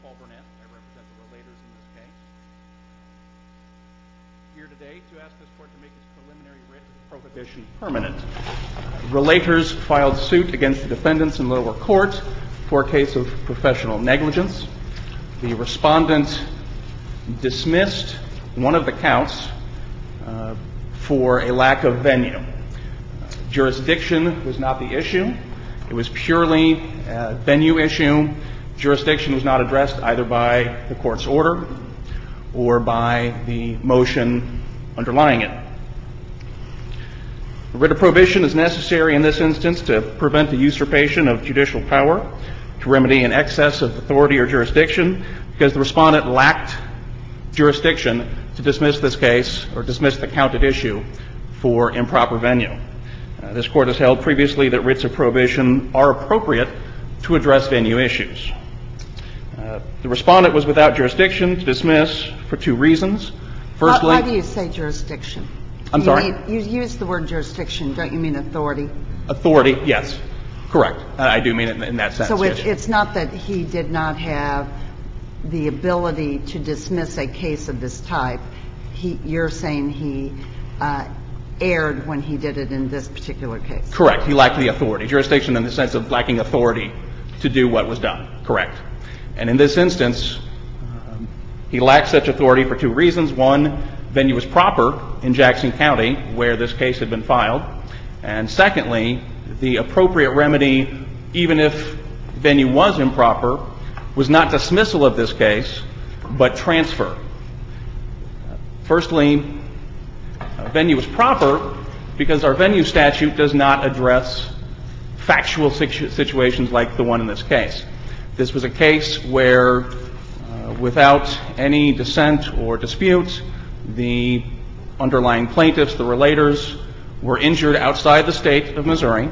Paul Burnett. I represent the relators in this case. Here today to ask this court to make its preliminary writ of prohibition permanent. Relators filed suit against the defendants in lower court for a case of professional negligence. The respondent dismissed one of the counts for a lack of venue. Jurisdiction was not the issue. It was purely a venue issue. Jurisdiction was not addressed either by the court's order or by the motion underlying it. A writ of prohibition is necessary in this instance to prevent the usurpation of judicial power, to remedy an excess of authority or jurisdiction, because the respondent lacked jurisdiction to dismiss this case or dismiss the counted issue for improper venue. This court has held previously that writs of prohibition are appropriate to address venue issues. The respondent was without jurisdiction to dismiss for two reasons. Firstly, why do you say jurisdiction? I'm sorry? You use the word jurisdiction. Don't you mean authority? Authority, yes. Correct. I do mean it in that sense. So yes. It's not that he did not have the ability to dismiss a case of this type. You're saying he erred when he did it in this particular case. Correct. He lacked the authority. Jurisdiction in the sense of lacking authority to do what was done. Correct. And in this instance, he lacked such authority for two reasons. One, venue was proper in Jackson County where this case had been filed. And secondly, the appropriate remedy, even if venue was improper, was not dismissal of this case, but transfer. Firstly, venue was proper because our venue statute does not address factual situations like the one in this case. This was a case where, without any dissent or dispute, the underlying plaintiffs, the relators, were injured outside the state of Missouri,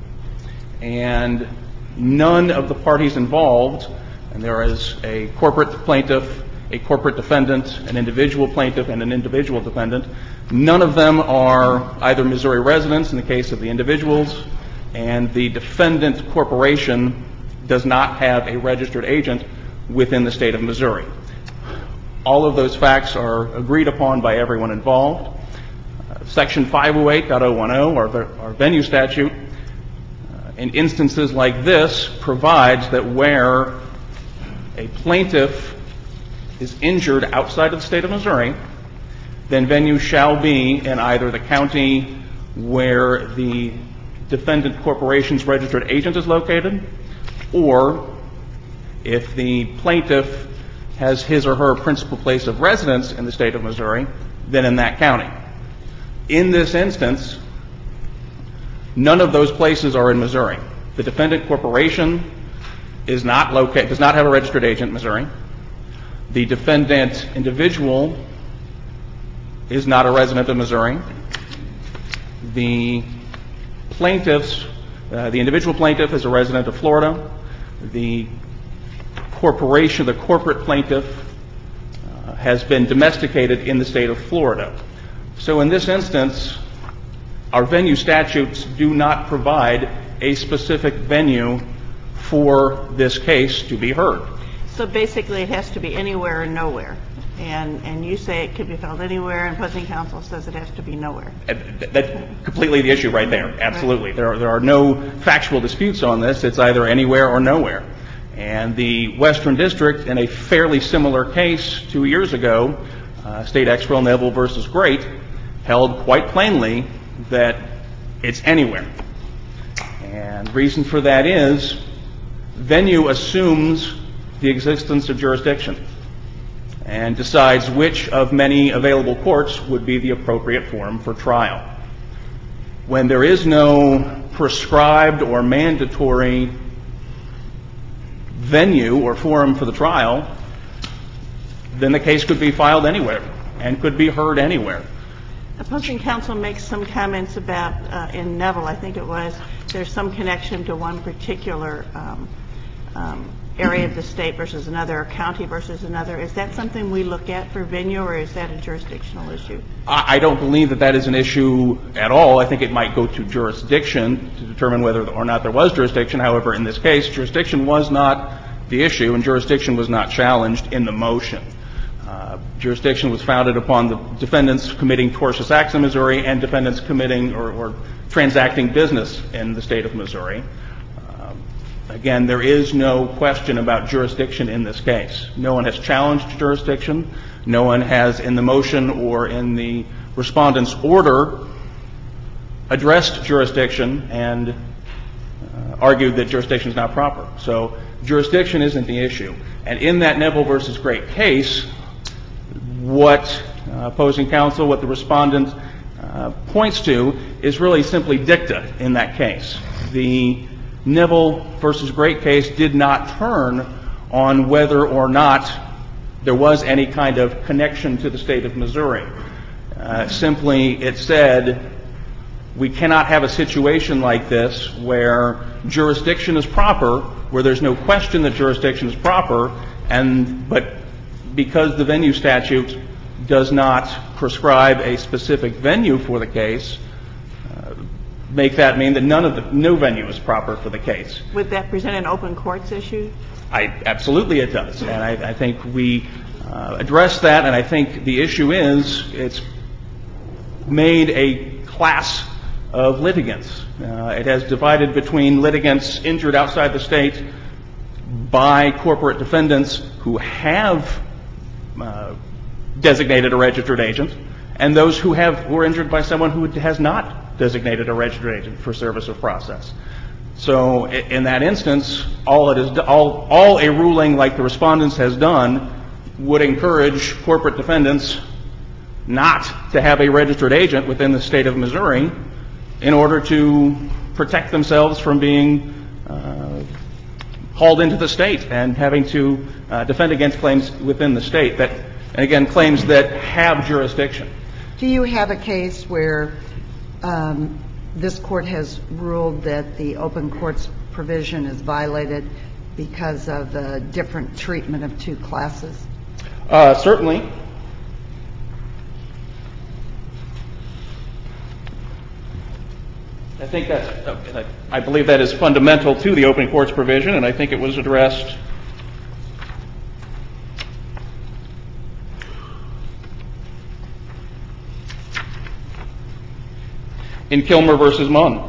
and none of the parties involved, and there is a corporate plaintiff, a corporate defendant, an individual plaintiff, and an individual defendant, none of them are either Missouri residents in the case of the individuals, and the defendant corporation does not have a registered agent within the state of Missouri. All of those facts are agreed upon by everyone involved. Section 508.010, our venue statute, in instances like this, provides that where a plaintiff is injured outside of the state of Missouri, then venue shall be in either the county where the defendant corporation's registered agent is located, or if the plaintiff has his or her principal place of residence in the state of Missouri, then in that county. In this instance, none of those places are in Missouri. The defendant corporation does not have a registered agent in Missouri. The defendant individual is not a resident of Missouri. The individual plaintiff is a resident of Florida. The corporation, the corporate plaintiff, has been domesticated in the state of Florida. So in this instance, our venue statutes do not provide a specific venue for this case to be heard. So basically it has to be anywhere and nowhere. And you say it could be filed anywhere, and opposing counsel says it has to be nowhere. That's completely the issue right there. Absolutely. Right. There are no factual disputes on this. It's either anywhere or nowhere. And the Western District, in a fairly similar case 2 years ago, State Ex Rel Neville versus Great, held quite plainly that it's anywhere. And the reason for that is venue assumes the existence of jurisdiction and decides which of many available courts would be the appropriate forum for trial. When there is no prescribed or mandatory venue or forum for the trial, then the case could be filed anywhere and could be heard anywhere. Opposing counsel makes some comments about, in Neville, I think it was, there's some connection to one particular area of the state versus another, or county versus another. Is that something we look at for venue, or is that a jurisdictional issue? I don't believe that that is an issue at all. I think it might go to jurisdiction to determine whether or not there was jurisdiction. However, in this case, jurisdiction was not the issue, and jurisdiction was not challenged in the motion. Jurisdiction was founded upon the defendants committing tortious acts in Missouri and defendants committing or transacting business in the state of Missouri. Again, there is no question about jurisdiction in this case. No one has challenged jurisdiction. No one has, in the motion or in the respondent's order, addressed jurisdiction and argued that jurisdiction is not proper. So jurisdiction isn't the issue. And in that Neville v. Great case, what opposing counsel, what the respondent points to is really simply dicta in that case. The Neville v. Great case did not turn on whether or not there was any kind of connection to the state of Missouri. Simply, it said, we cannot have a situation like this where jurisdiction is proper, where there's no question that jurisdiction is proper, but because the venue statute does not prescribe a specific venue for the case, make that mean that no venue is proper for the case. Would that present an open courts issue? Absolutely it does. And I think we address that, and I think the issue is it's made a class of litigants. It has divided between litigants injured outside the state by corporate defendants who have designated a registered agent and those who were injured by someone who has not designated a registered agent for service of process. So in that instance, all a ruling like the respondents has done would encourage corporate defendants not to have a registered agent within the state of Missouri in order to protect themselves from being hauled into the state and having to defend against claims within the state that, and again, claims that have jurisdiction. Do you have a case where this Court has ruled that the open courts provision is violated because of the different treatment of two classes? Certainly. I believe that is fundamental to the open courts provision, and I think it was addressed in Kilmer v. Munn,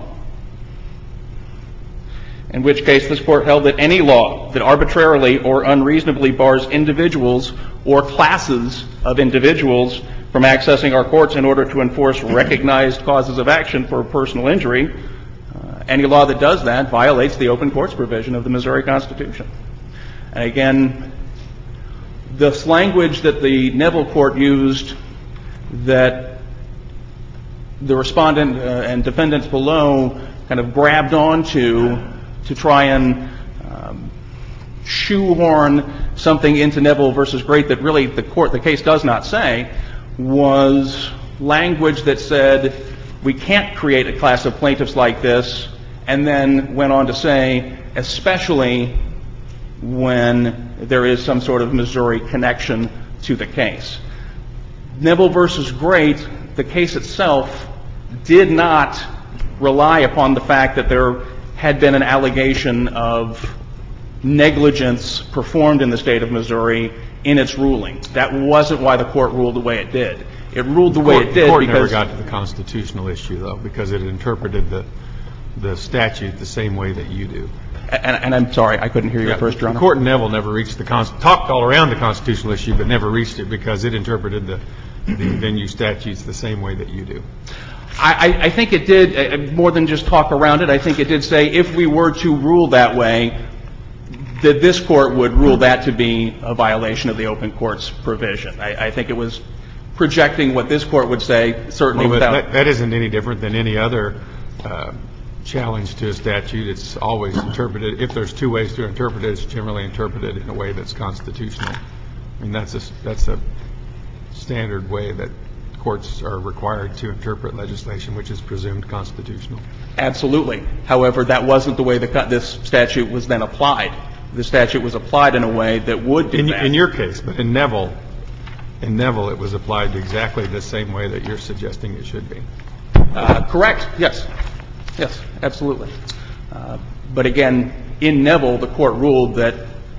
in which case this Court held that any law that arbitrarily or unreasonably bars individuals or classes of individuals from accessing our courts in order to enforce recognized causes of action for personal injury, any law that does that violates the open courts provision of the Missouri Constitution. And again, this language that the Neville Court used that the respondent and defendants below kind of grabbed onto to try and shoehorn something into Neville v. Great that really the case does not say was language that said we can't create a class of plaintiffs like this, and then went on to say especially when there is some sort of Missouri connection to the case. Neville v. Great, the case itself, did not rely upon the fact that there had been an allegation of negligence performed in the state of Missouri in its ruling. That wasn't why the Court ruled the way it did. It ruled the way it did because... The Court never got to the constitutional issue, though, because it interpreted the statute the same way that you do. And I'm sorry, I couldn't hear you at first, Your Honor. The Court in Neville never reached talked all around the constitutional issue, but never reached it because it interpreted the venue statutes the same way that you do. I think it did, more than just talk around it, I think it did say if we were to rule that way, that this Court would rule that to be a violation of the open courts provision. I think it was projecting what this Court would say, certainly without... That isn't any different than any other challenge to a statute. It's always interpreted. If there's two ways to interpret it, it's generally interpreted in a way that's constitutional. I mean, that's a standard way that courts are required to interpret legislation, which is presumed constitutional. Absolutely. However, that wasn't the way this statute was then applied. The statute was applied in a way that would do that. In your case, but in Neville, it was applied exactly the same way that you're suggesting it should be. Correct. Yes. Yes, absolutely. But again, in Neville, the Court ruled that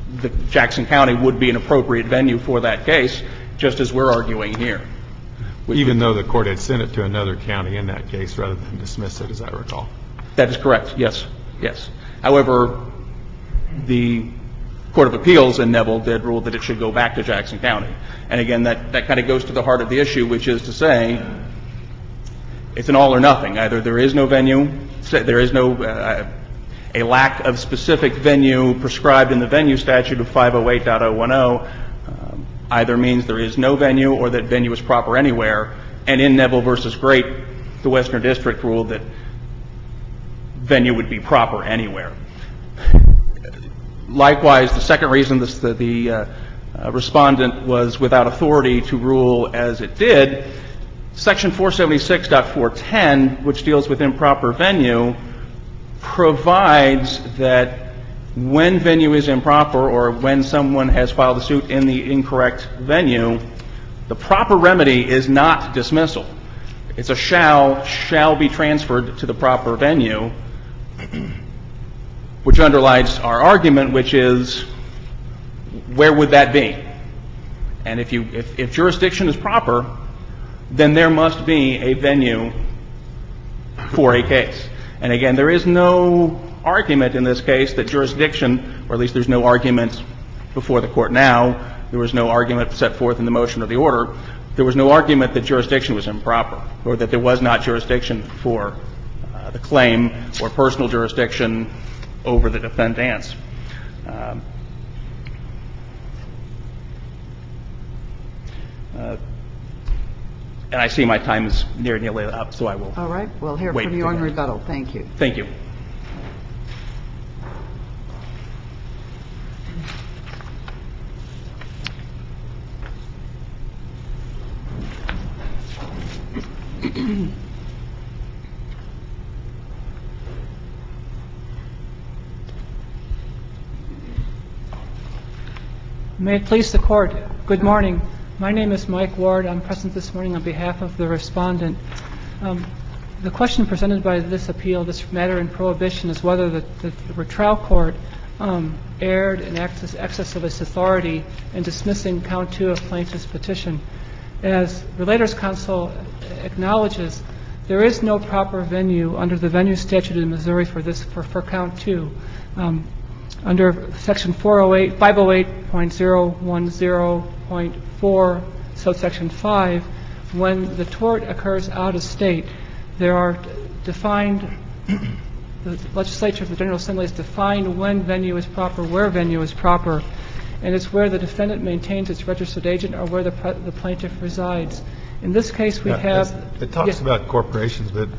Jackson County would be an appropriate venue for that case, just as we're arguing here. Even though the court had sent it to another county in that case rather than dismiss it, as I recall. That is correct, yes, yes. However, the Court of Appeals in Neville did rule that it should go back to Jackson County. And again, that kind of goes to the heart of the issue, which is to say it's an all or nothing. Either there is no venue, there is no a lack of specific venue prescribed in the venue statute of 508.010 either means there is no venue or that venue is proper anywhere. And in Neville v. Great, the Western District ruled that venue would be proper anywhere. Likewise, the second reason the respondent was without authority to rule as it did, Section 476.410, which deals with improper venue, provides that when venue is improper or when someone has filed a suit in the incorrect venue, the proper remedy is not dismissal. It's a shall be transferred to the proper venue, which underlies our argument, which is, where would that be? And if jurisdiction is proper, then there must be a venue for a case. And again, there is no argument in this case that jurisdiction, or at least there's no argument before the court now, there was no argument set forth in the motion or the order, there was no argument that jurisdiction was improper or that there was not jurisdiction for the claim or personal jurisdiction over the defendants. And I see my time is nearly up, so I will. All right. We'll hear from you on rebuttal. Thank you. Thank you. May it please the Court. Good morning. My name is Mike Ward. I'm present this morning on behalf of the respondent. The question presented by this appeal, this matter in prohibition, is whether the trial court erred in excess of its authority in dismissing count 2 of plaintiff's petition. As Relators Counsel acknowledges, there is no proper venue under the venue statute in Missouri for count 2. Under Section 508.010.4, subsection 5, when the tort occurs out of state, there are defined, the legislature of the General Assembly has defined when venue is proper, where venue is proper, and it's where the defendant maintains its registered agent or where the plaintiff resides. In this case, we have... It talks about corporations, but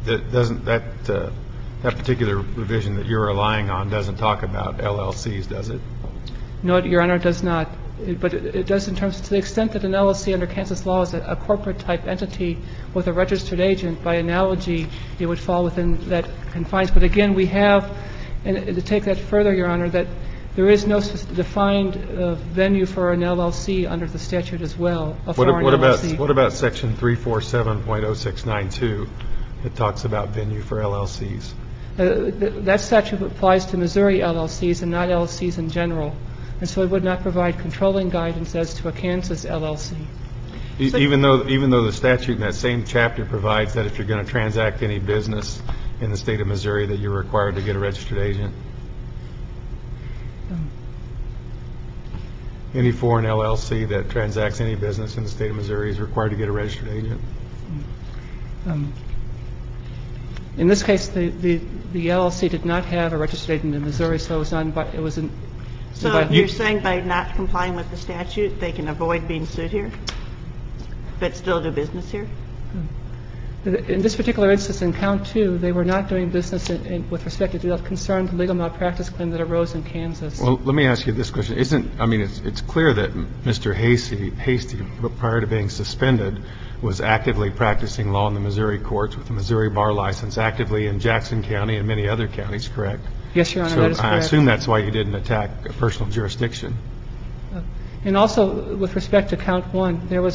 that particular provision that you're relying on doesn't talk about LLCs, does it? No, Your Honor, it does not. But it does in terms to the extent that an LLC under Kansas law is a corporate-type entity with a registered agent. By analogy, it would fall within that confines. But again, we have, and to take that further, Your Honor, that there is no defined venue for an LLC under the statute as well. What about Section 347.0692? It talks about venue for LLCs. That statute applies to Missouri LLCs and not LLCs in general. And so it would not provide controlling guidance as to a Kansas LLC. Even though the statute in that same chapter provides that if you're going to transact any business in the state of Missouri that you're required to get a registered agent? Any foreign LLC that transacts any business in the state of Missouri is required to get a registered agent? In this case, the LLC did not have a registered agent in Missouri, so it wasn't. So you're saying by not complying with the statute, they can avoid being sued here, but still do business here? In this particular instance, in count 2, they were not doing business with respect to the concerned legal malpractice claim that arose in Kansas. Well, let me ask you this question. It's clear that Mr. Hasty, prior to being suspended, was actively practicing law in the Missouri courts with a Missouri bar license, actively in Jackson County and many other counties, correct? Yes, Your Honor, that is correct. I assume that's why you didn't attack a personal jurisdiction. And also, with respect to count 1, there was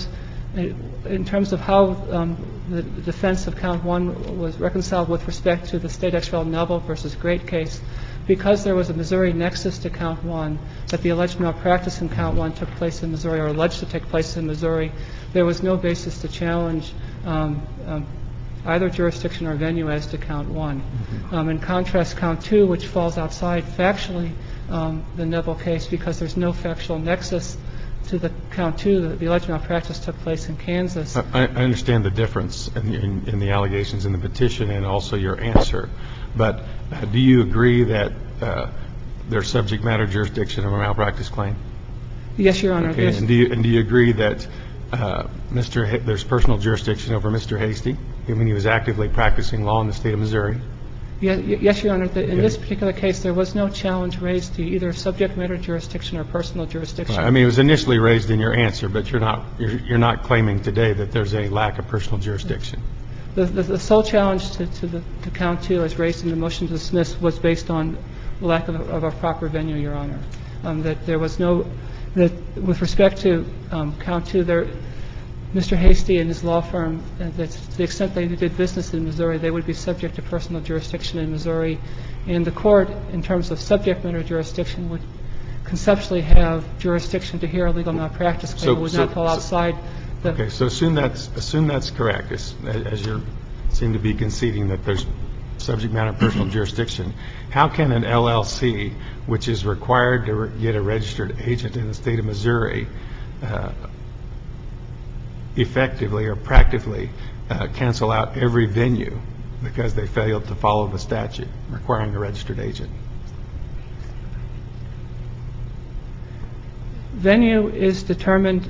in terms of how the defense of count one was reconciled with respect to the State Ex Rel. Neville versus Great case, because there was a Missouri nexus to count one, that the alleged malpractice in count one took place in Missouri or alleged to take place in Missouri, there was no basis to challenge either jurisdiction or venue as to count one. In contrast, count two, which falls outside factually the Neville case because there's no factual nexus to the count two, the alleged malpractice took place in Kansas. I understand the difference in the allegations in the petition and also your answer, but do you agree that there's subject matter jurisdiction of a malpractice claim? Yes, Your Honor. Okay. And do you agree that there's personal jurisdiction over Mr. Hasty when he was actively practicing law in the state of Missouri? Yes, Your Honor. In this particular case, there was no challenge raised to either subject matter jurisdiction or personal jurisdiction. Right. I mean, it was initially raised in your answer, but you're not claiming today that there's a lack of personal jurisdiction. The sole challenge to count two, as raised in the motion to dismiss, was based on the lack of a proper venue, Your Honor. That there was no that with respect to count two, Mr. Hasty and his law firm, that to the extent they did business in Missouri, they would be subject to personal jurisdiction in Missouri. And the court, in terms of subject matter jurisdiction, would conceptually have jurisdiction to hear a legal malpractice claim. It would not fall outside the... Okay. So assume that's correct, as you seem to be conceding that there's subject matter personal jurisdiction. How can an LLC, which is required to get a registered agent in the state of Missouri, effectively or practically cancel out every venue because they failed to follow the statute requiring a registered agent? Venue is determined.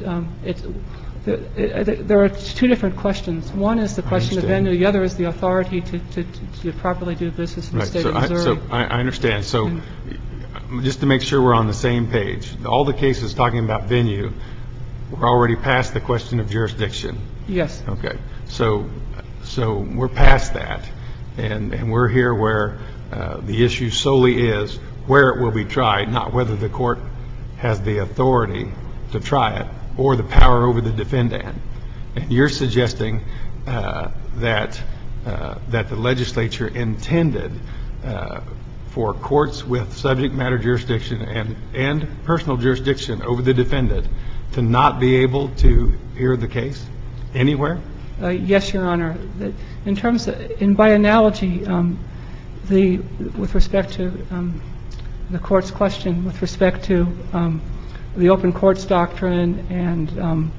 There are two different questions. One is the question of venue. The other is the authority to properly do business in the state of Missouri. So I understand. So just to make sure we're on the same page, all the cases talking about venue, we're already past the question of jurisdiction. Yes. Okay. So we're past that, and we're here where the issue solely is where it will be tried, not whether the court has the authority to try it or the power over the defendant. And you're suggesting that the legislature intended for courts with subject matter jurisdiction and personal jurisdiction over the defendant to not be able to hear the case anywhere? Yes, Your Honor. In terms of, and by analogy, with respect to the court's question, with respect to the open courts doctrine and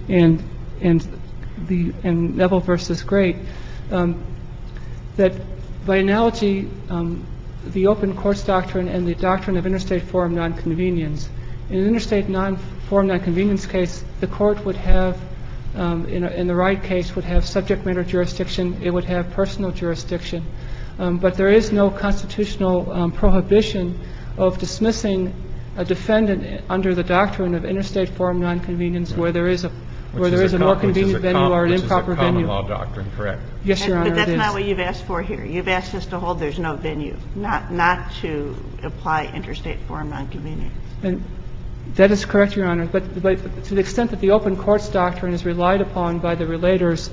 Neville versus Great, that by analogy, the open courts doctrine and the doctrine of interstate forum nonconvenience. In an interstate forum nonconvenience case, the court would have, in the right case, would have subject matter jurisdiction. It would have personal jurisdiction. But there is no constitutional prohibition of dismissing a defendant under the doctrine of interstate forum nonconvenience where there is a more convenient venue or an improper venue. Which is a common law doctrine, correct? Yes, Your Honor, it is. But that's not what you've asked for here. You've asked us to hold there's no venue, not to apply interstate forum nonconvenience. And that is correct, Your Honor. But to the extent that the open courts doctrine is relied upon by the relators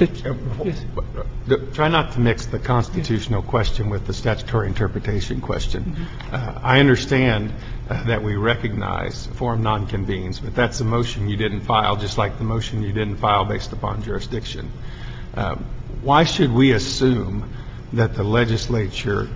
Try not to mix the constitutional question with the statutory interpretation question. I understand that we recognize forum nonconvenience, but that's a motion you didn't file, just like the motion you didn't file based upon jurisdiction. Why should we assume that the legislature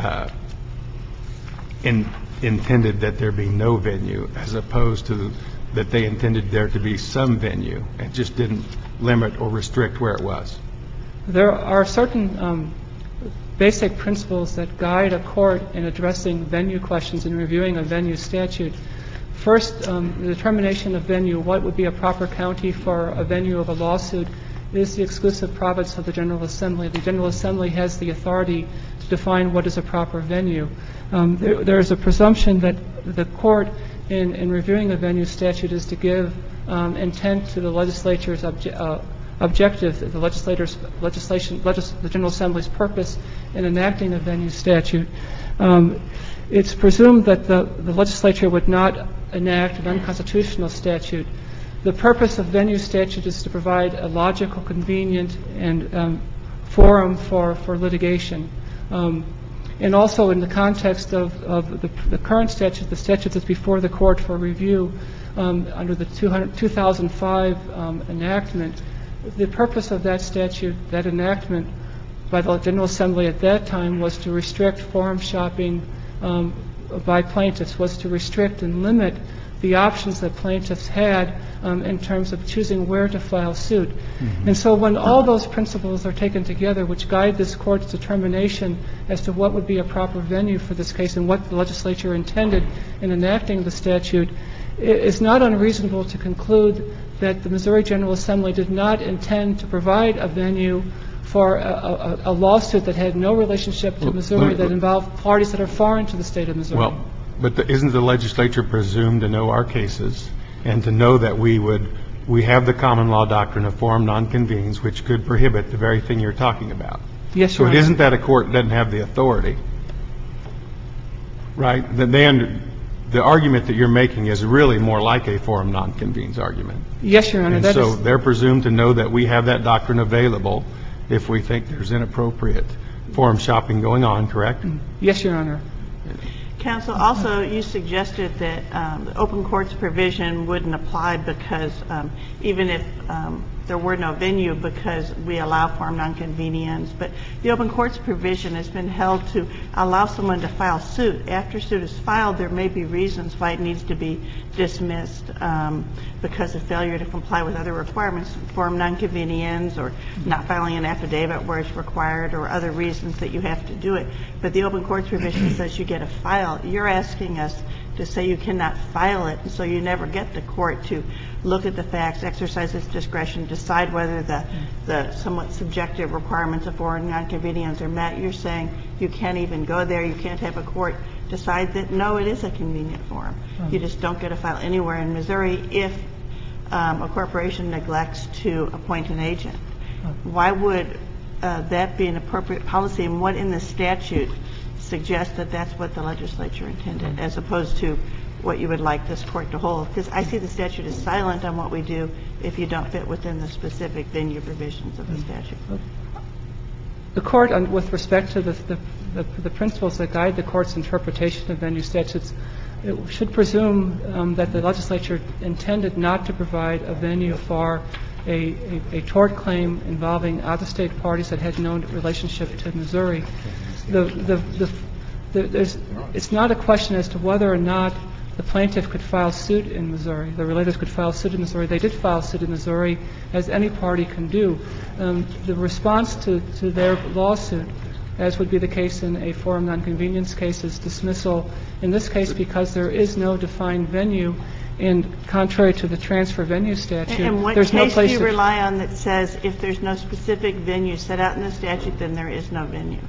intended that there be no venue as opposed to that they intended there to be some venue and just didn't limit or restrict where it was? There are certain basic principles that guide a court in addressing venue questions and reviewing a venue statute. First, the determination of venue, what would be a proper county for a venue of a lawsuit, is the exclusive province of the General Assembly. The General Assembly has the authority to define what is a proper venue. There is a presumption that the court, in reviewing a venue statute, is to give intent to the legislature's objective, the General Assembly's purpose in enacting a venue statute. It's presumed that the legislature would not enact an unconstitutional statute The purpose of venue statute is to provide a logical, convenient, and forum for litigation. And also in the context of the current statute, the statute that's before the court for review under the 2005 enactment, the purpose of that statute, that enactment by the General Assembly at that time, was to restrict forum shopping by plaintiffs, was to restrict and limit the options that plaintiffs had in terms of choosing where to file suit. And so when all those principles are taken together, which guide this Court's determination as to what would be a proper venue for this case and what the legislature intended in enacting the statute, it's not unreasonable to conclude that the Missouri General Assembly did not intend to provide a venue for a lawsuit that had no relationship to Missouri, that involved parties that are foreign to the state of Missouri. Well, but isn't the legislature presumed to know our cases and to know that we have the common law doctrine of forum nonconvenience, which could prohibit the very thing you're talking about? Yes, so Your Honor. it isn't that a court doesn't have the authority, right? The argument that you're making is really more like a forum nonconvenience argument. Yes, Your Honor. And so they're presumed to know that we have that doctrine available if we think there's inappropriate forum shopping going on, correct? Yes, Your Honor. Counsel, also you suggested that the open courts provision wouldn't apply because even if there were no venue, because we allow forum nonconvenience. But the open courts provision has been held to allow someone to file suit. After suit is filed, there may be reasons why it needs to be dismissed because of failure to comply with other requirements, forum nonconvenience or not filing an affidavit where it's required or other reasons that you have to do it. But the open courts provision says you get a file. You're asking us to say you cannot file it, and so you never get the court to look at the facts, exercise its discretion, decide whether the somewhat subjective requirements of forum nonconvenience are met. You're saying you can't even go there. You can't have a court decide that, no, it is a convenient forum. You just don't get a file anywhere in Missouri if a corporation neglects to appoint an agent. Why would that be an appropriate policy, and what in the statute suggests that that's what the legislature intended, as opposed to what you would like this court to hold? Because I see the statute is silent on what we do if you don't fit within the specific venue provisions of the statute. The Court, with respect to the principles that guide the Court's interpretation of venue statutes, it should presume that the legislature intended not to provide a venue for a tort claim involving out-of-state parties that had no relationship to Missouri. It's not a question as to whether or not the plaintiff could file suit in Missouri. The relators could file suit in Missouri. They did file suit in Missouri, as any party can do. The response to their lawsuit, as would be the case in a forum nonconvenience case, is dismissal. In this case, because there is no defined venue, and contrary to the transfer venue statute, and what there's no case place do you rely on that says if there's no specific venue set out in the statute, then there is no venue?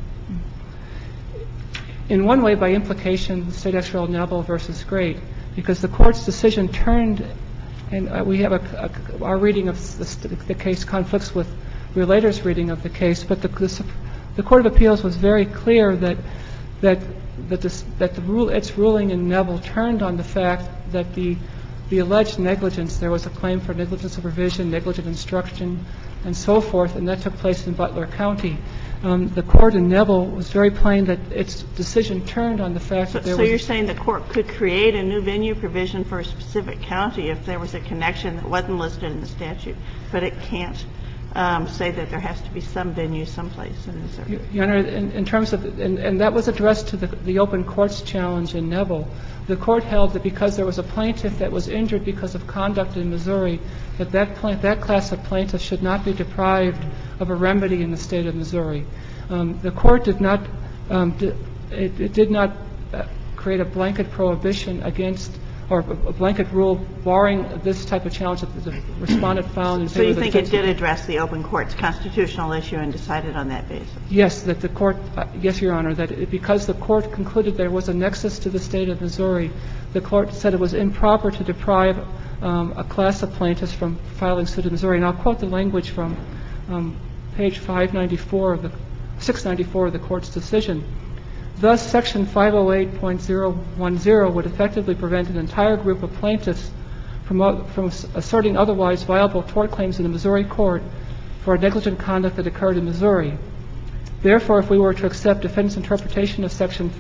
In one way, by implication, State Ex Rel. Neville v. Great, because the Court's decision turned, and we have our reading of the case conflicts with relators' reading of the case, but the Court of Appeals was very clear that its ruling in Neville turned on the fact that the alleged negligence, there was a claim for negligent supervision, negligent instruction, and so forth, and that took place in Butler County. The Court in Neville was very plain that its decision turned on the fact that there was... So you're saying the Court could create a new venue provision for a specific county if there was a connection that wasn't listed in the statute, but it can't say that there has to be some venue someplace in Missouri? Your Honor, in terms of... And that was addressed to the open courts challenge in Neville. The Court held that because there was a plaintiff that was injured because of conduct in Missouri, that class of plaintiffs should not be deprived of a remedy in the State of Missouri. The Court did not create a blanket prohibition against, or a blanket rule barring this type of challenge that the Respondent found in favor of the defense. So you think it did address the open court's constitutional issue and decided on that basis? Yes, that the Court, yes, Your Honor, that because the Court concluded there was a nexus to the State of Missouri, the Court said it was improper to deprive a class of plaintiffs from filing suit in Missouri. And I'll quote the language from page 694 of the Court's decision. Thus, Section 508.010 would effectively prevent an entire group of plaintiffs from asserting otherwise viable tort claims in a Missouri court for negligent conduct that occurred in Missouri. Therefore, if we were to accept defendant's interpretation of Section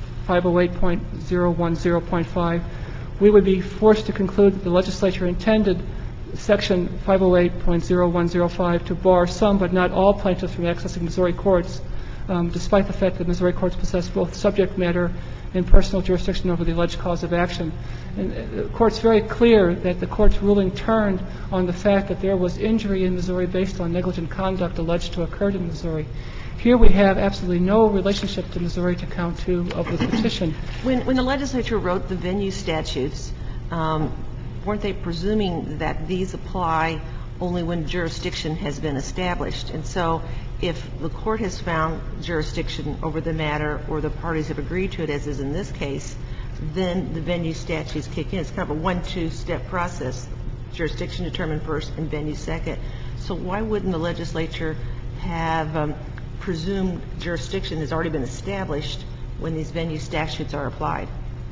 508.010.5, we would be forced to conclude that the legislature intended Section 508.0105 to bar some but not all plaintiffs from accessing Missouri courts, despite the fact that Missouri courts possess both subject matter and personal jurisdiction over the alleged cause of action. And the Court's very clear that the Court's ruling turned on the fact that there was injury in Missouri based on negligent conduct alleged to have occurred in Missouri. Here we have absolutely no relationship to Missouri to count 2 of the petition. When the legislature wrote the venue statutes, weren't they presuming that these apply only when jurisdiction has been established? And so if the Court has found jurisdiction over the matter or the parties have agreed to it, as is in this case, then the venue statutes kick in. It's kind of a 1-2-step process, jurisdiction determined first and venue second. So why wouldn't the legislature have presumed jurisdiction has already been established when these venue statutes are applied?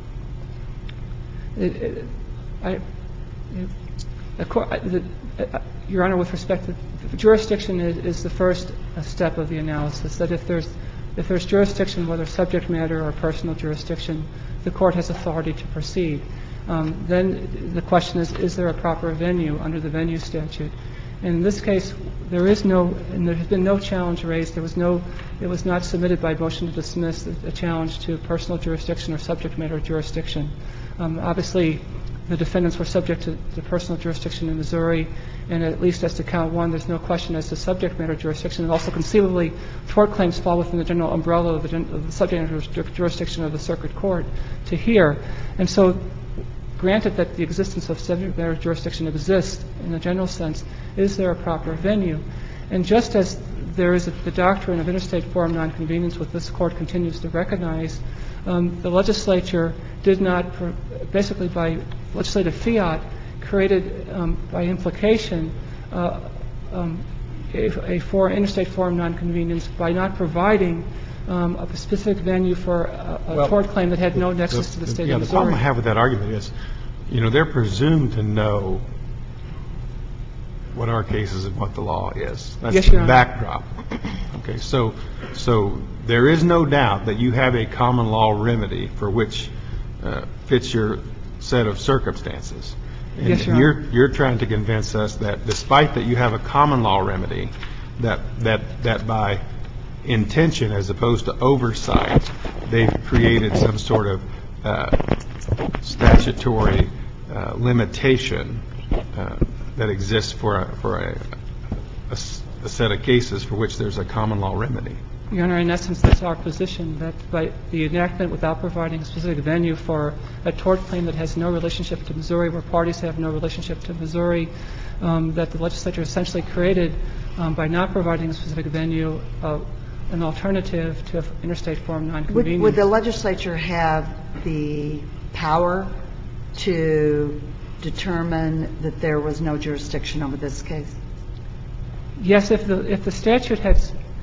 Your Honor, with respect to jurisdiction is the first step of the analysis, that if there's jurisdiction, whether subject matter or personal jurisdiction, the Court has authority to proceed. Then the question is there a proper venue under the venue statute? In this case, there is no, and there has been no challenge raised. It was not submitted by motion to dismiss a challenge to personal jurisdiction or subject matter jurisdiction. Obviously, the defendants were subject to personal jurisdiction in Missouri, and at least as to count 1, there's no question as to subject matter jurisdiction. And also conceivably, tort claims fall within the general umbrella of the subject matter jurisdiction of the circuit court to hear. And so granted that the existence of subject matter jurisdiction exists in a general sense, is there a proper venue? And just as there is the doctrine of interstate forum nonconvenience, which this Court continues to recognize, the legislature did not, basically by legislative fiat, created by implication a interstate forum nonconvenience by not providing a specific venue for a tort claim that had no nexus to the State of Missouri. The problem I have with that argument is, they're presumed to know what our case is and what the law is. That's yes, Your the Honor. backdrop. Okay, so there is no doubt that you have a common law remedy for which fits your set of circumstances. And yes, Your Honor. You're trying to convince us that despite that you have a common law remedy, that by intention as opposed to oversight, they've created some sort of statutory limitation that exists for a set of cases for which there's a common law remedy. Your Honor, in essence, that's our position, that by the enactment without providing a specific venue for a tort claim that has no relationship to Missouri, where parties have no relationship to Missouri, that the legislature essentially created by not providing a specific venue an alternative to interstate forum nonconvenience. Would the legislature have the power to determine that there was no jurisdiction over this case? Yes, if the statute had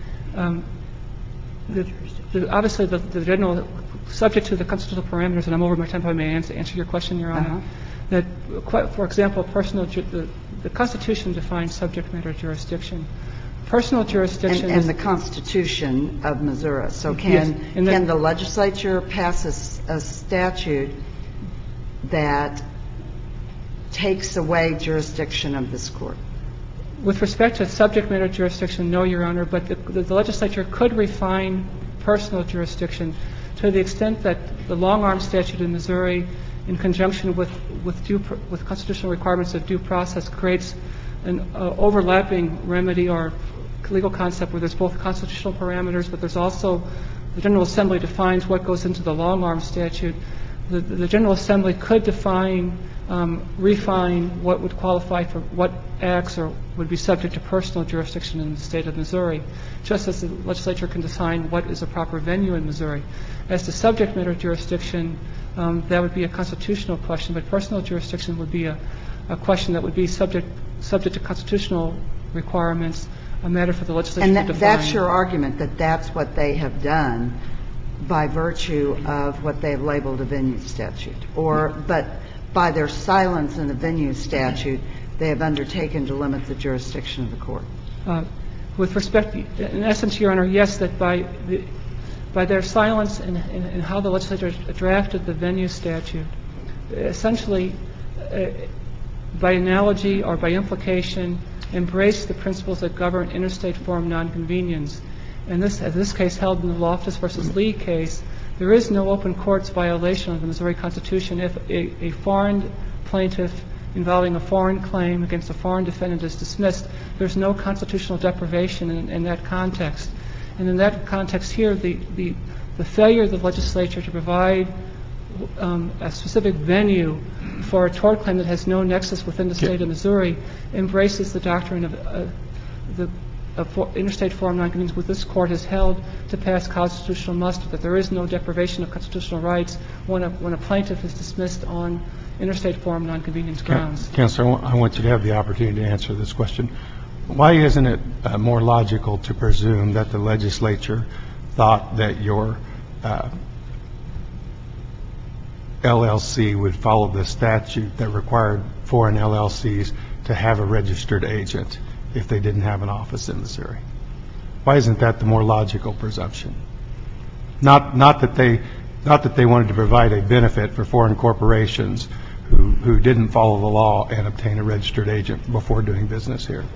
obviously the general subject to the constitutional parameters, and I'm over my time, if I may answer your question, Your Honor, that, for example, the Constitution defines subject matter jurisdiction. Personal jurisdiction and the Constitution of Missouri. So can the legislature pass a statute that takes away jurisdiction of this Court? With respect to subject matter jurisdiction, no, Your Honor, but the legislature could refine personal jurisdiction to the extent that the long-arm statute in Missouri, in conjunction with constitutional requirements of due process, creates an overlapping remedy or legal concept where there's both constitutional parameters, but there's also the General Assembly defines what goes into the long-arm statute. The General Assembly could define, refine what would qualify for what acts or would be subject to personal jurisdiction in the State of Missouri, just as the legislature can define what is a proper venue in Missouri. As to subject matter jurisdiction, that would be a constitutional question, but personal jurisdiction would be a question that would be subject to constitutional requirements, a matter for the legislature to define. And that's your argument, that that's what they have done by virtue of what they have labeled a venue statute, but by their silence in the venue statute, they have undertaken to limit the jurisdiction of the court? With respect, in essence, Your Honor, yes, that by their silence and how the legislature drafted the venue statute, essentially, by analogy or by implication, embrace the principles that govern interstate forum nonconvenience. And this case held in the Loftus versus Lee case, there is no open courts violation of the Missouri Constitution if a foreign plaintiff involving a foreign claim against a foreign defendant is dismissed. There's no constitutional deprivation in that context. And in that context here, the failure of the legislature to provide a specific venue for a tort claim that has no nexus within the state of Missouri embraces the doctrine of interstate forum nonconvenience, which this Court has held to pass constitutional muster, that there is no deprivation of constitutional rights when a plaintiff is dismissed on interstate forum nonconvenience grounds. Counselor, I want you to have the opportunity to answer this question. Why isn't it more logical to presume that the legislature thought that your LLC would follow the statute that required foreign LLCs to have a registered agent if they didn't have an office in Missouri? Why isn't that the more logical presumption? Not that they wanted to provide a benefit for foreign corporations who didn't follow the law and obtain a registered agent before doing business here.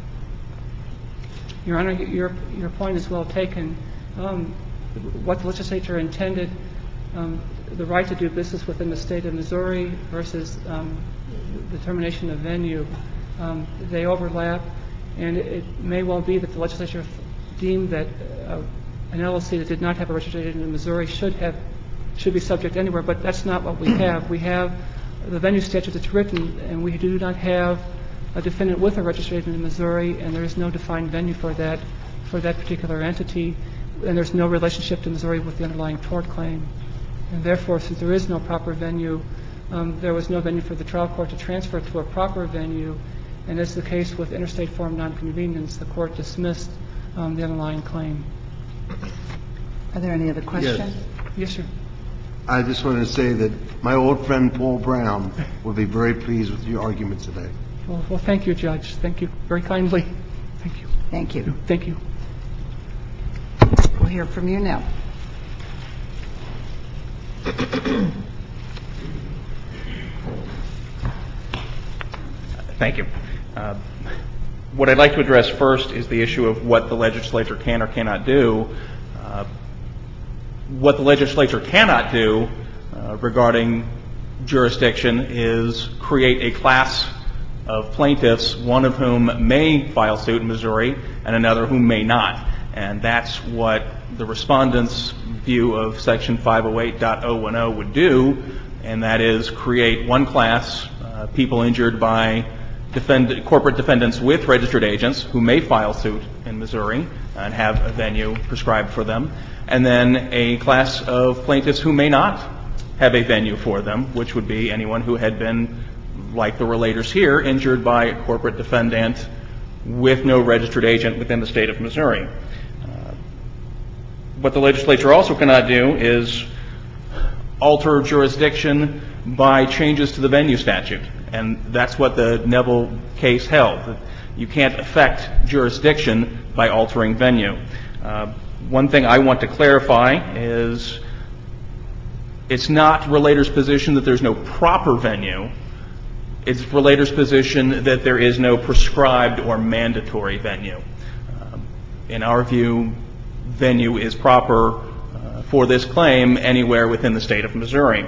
Your Honor, your point is well taken. What the legislature intended, the right to do business within the state of Missouri versus determination of venue, they overlap. And it may well be that the legislature deemed that an LLC that did not have a registered agent in Missouri should be subject anywhere, but that's not what we have. We have the venue statute that's written, and we do not have a defendant with a registered agent in Missouri, and there is no defined venue for that particular entity, and there's no relationship to Missouri with the underlying tort claim. And therefore, since there is no proper venue, there was no venue for the trial court to transfer to a proper venue, and as the case with interstate forum nonconvenience, the court dismissed the underlying claim. Are there any other questions? Yes, sir. I just wanted to say that my old friend Paul Brown will be very pleased with your argument today. Well, thank you, Judge. Thank you very kindly. Thank you. Thank you. Thank you. We'll hear from you now. Thank you. What I'd like to address first is the issue of what the legislature can or cannot do. What the legislature cannot do regarding jurisdiction is create a class of plaintiffs, one of whom may file suit in Missouri and another whom may not. And that's what the respondent's view of Section 508.010 would do, and that is create one class, people injured by corporate defendants with registered agents who may file suit in Missouri and have a venue prescribed for them, and then a class of plaintiffs who may not have a venue for them, which would be anyone who had been, like the relators here, injured by a corporate defendant with no registered agent within the state of Missouri. What the legislature also cannot do is alter jurisdiction by changes to the venue statute. And that's what the Neville case held. You can't affect jurisdiction by altering venue. One thing I want to clarify is it's not relators' position that there's no proper venue. It's relators' position that there is no prescribed or mandatory venue. In our view, venue is proper for this claim anywhere within the state of Missouri.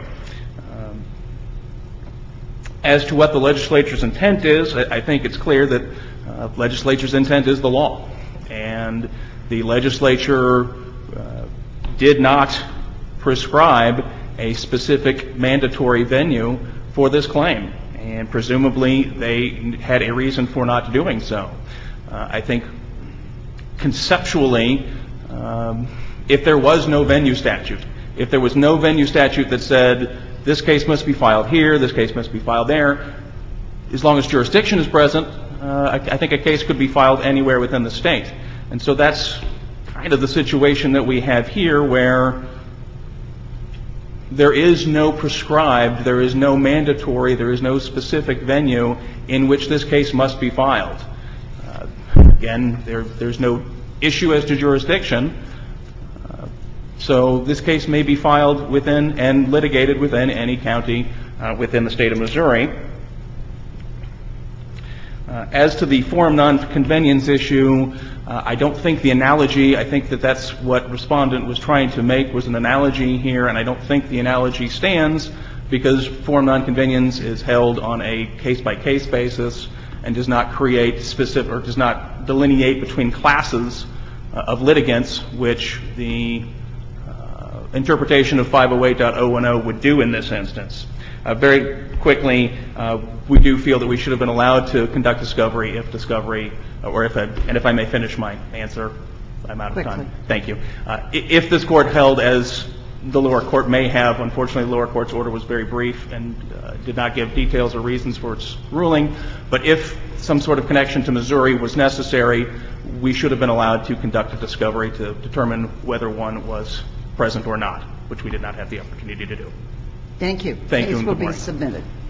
As to what the legislature's intent is, I think it's clear that legislature's intent is the law. And the legislature did not prescribe a specific mandatory venue for this claim. And presumably they had a reason for not doing so. I think conceptually, if there was no venue statute, if there was no venue statute that said this case must be filed here, this case must be filed there, as long as jurisdiction is present, I think a case could be filed anywhere within the state. And so that's kind of the situation that we have here, where there is no prescribed, there is no mandatory, there is no specific venue in which this case must be filed. Again, there's no issue as to jurisdiction, so this case may be filed within and litigated within any county within the state of Missouri. As to the forum nonconvenience issue, I don't think the analogy, I think that that's what Respondent was trying to make was an analogy here, and I don't think the analogy stands because forum nonconvenience is held on a case-by-case basis and does not create specific or does not delineate between classes of litigants, which the interpretation of 508.010 would do in this instance. Very quickly, we do feel that we should have been allowed to conduct discovery, or if I may finish my answer, I'm out of time. Quickly. Thank you. If this court held as the lower court may have, unfortunately the lower court's order was very brief and did not give details or reasons for its ruling, but if some sort of connection to Missouri was necessary, we should have been allowed to conduct a discovery to determine whether one was present or not, which we did not have the opportunity to do. Thank you. Thank you, Case and will good be morning. submitted.